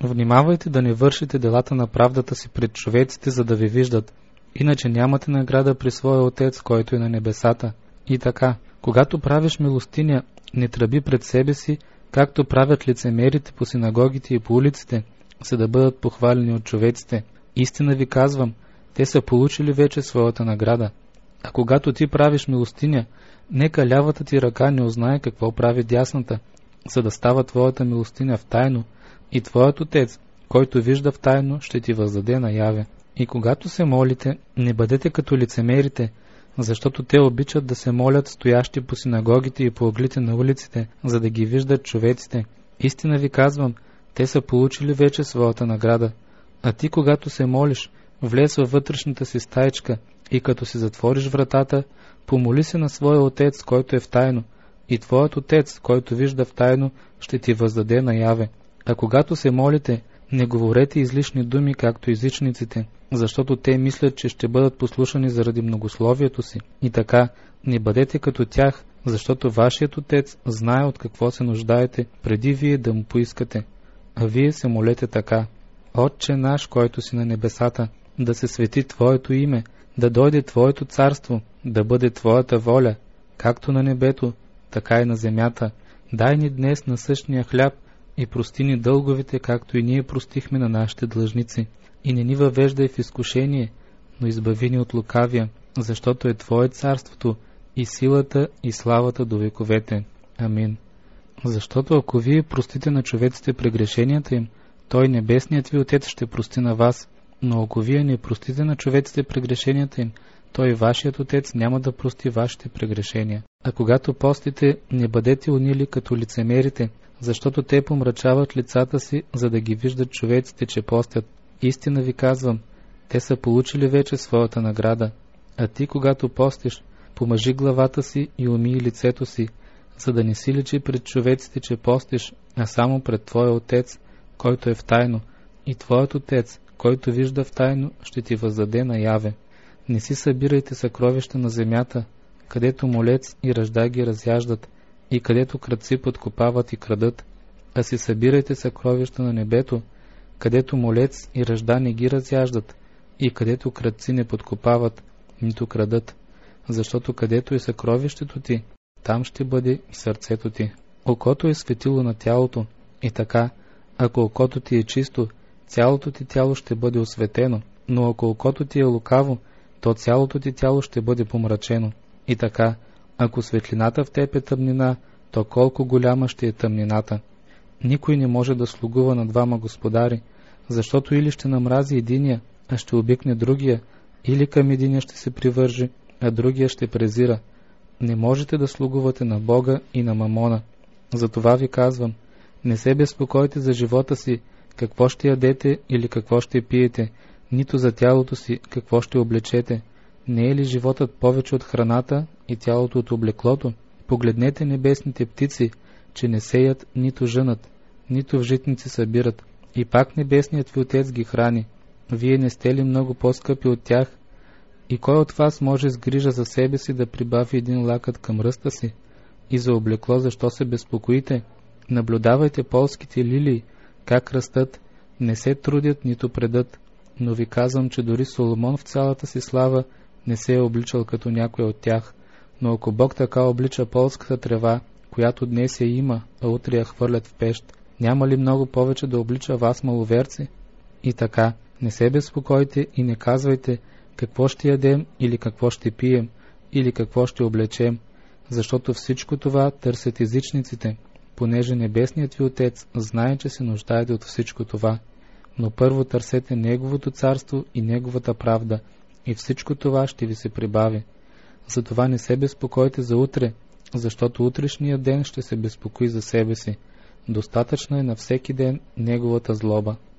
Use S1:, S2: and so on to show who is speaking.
S1: Внимавайте да не вършите делата на правдата си пред човеците, за да ви виждат, иначе нямате награда при своя Отец, който е на небесата. И така, когато правиш милостиня, не тръби пред себе си, както правят лицемерите по синагогите и по улиците, за да бъдат похвалени от човеците. Истина ви казвам, те са получили вече своята награда. А когато ти правиш милостиня, нека лявата ти ръка не узнае какво прави дясната, за да става твоята милостиня в тайно, и твоят Отец, който вижда в тайно, ще ти въздаде наяве. И когато се молите, не бъдете като лицемерите, защото те обичат да се молят стоящи по синагогите и по ъглите на улиците, за да ги виждат човеците. Истина ви казвам, те са получили вече своята награда. А ти, когато се молиш, влез във вътрешната си стаичка и като си затвориш вратата, помоли се на своя Отец, който е в тайно, и твоят Отец, който вижда в тайно, ще ти въздаде наяве. А когато се молите, не говорете излишни думи, както езичниците, защото те мислят, че ще бъдат послушани заради многословието си. И така, не бъдете като тях, защото вашият Отец знае от какво се нуждаете, преди вие да му поискате. А вие се молете така: Отче наш, който си на небесата, да се свети Твоето име, да дойде Твоето царство, да бъде Твоята воля, както на небето, така и на земята. Дай ни днес насъщния хляб и прости ни дълговете, както и ние простихме на нашите длъжници. И не ни въвеждай в изкушение, но избави ни от лукавия, защото е Твое царството, и силата, и славата до вековете. Амин. Защото ако вие простите на човеците прегрешенията им, той небесният ви Отец ще прости на вас, но ако вие не простите на човеците прегрешенията им, той вашият Отец няма да прости вашите прегрешения. А когато постите, не бъдете унили като лицемерите, защото те помрачават лицата си, за да ги виждат човеците, че постят. Истина ви казвам, те са получили вече своята награда. А ти, когато постиш, помажи главата си и умий лицето си, за да не си личи пред човеците, че постиш, а само пред Твоя Отец, който е в тайно, и Твоят Отец, който вижда в тайно, ще ти въздаде наяве. Не си събирайте съкровища на земята, където молец и ръжда ги разяждат, и където крадци подкопават и крадат, а си събирайте съкровища на небето, където молец и ръжда не ги разяждат, и където крадци не подкопават, нито крадат, защото където е съкровището ти, там ще бъде и сърцето ти. Окото е светило на тялото, и така, ако окото ти е чисто, цялото ти тяло ще бъде осветено, но ако окото ти е лукаво, то цялото ти тяло ще бъде помрачено. И така, ако светлината в теб е тъмнина, то колко голяма ще е тъмнината. Никой не може да слугува на двама господари, защото или ще намрази единия, а ще обикне другия, или към единия ще се привържи, а другия ще презира. Не можете да слугувате на Бога и на мамона. Затова ви казвам, не се безпокойте за живота си, какво ще ядете или какво ще пиете, нито за тялото си, какво ще облечете. Не е ли животът повече от храната и тялото от облеклото? Погледнете небесните птици, че не сеят, нито жънат, нито в житници събират, и пак небесният ви Отец ги храни. Вие не сте ли много по-скъпи от тях? И кой от вас може с грижа за себе си да прибави един лакът към ръста си? И за облекло защо се безпокоите? Наблюдавайте полските лилии, как растат, не се трудят, нито предат. Но ви казвам, че дори Соломон в цялата си слава не се е обличал като някой от тях. Но ако Бог така облича полската трева, която днес я има, а утре я хвърлят в пещ, няма ли много повече да облича вас, маловерци? И така, не се безпокойте и не казвайте какво ще ядем или какво ще пием или какво ще облечем, защото всичко това търсят езичниците, понеже небесният ви Отец знае, че се нуждаете от всичко това. Но първо търсете Неговото царство и Неговата правда, и всичко това ще ви се прибави. Затова не се безпокойте за утре, защото утрешният ден ще се безпокои за себе си. Достатъчно е на всеки ден неговата злоба.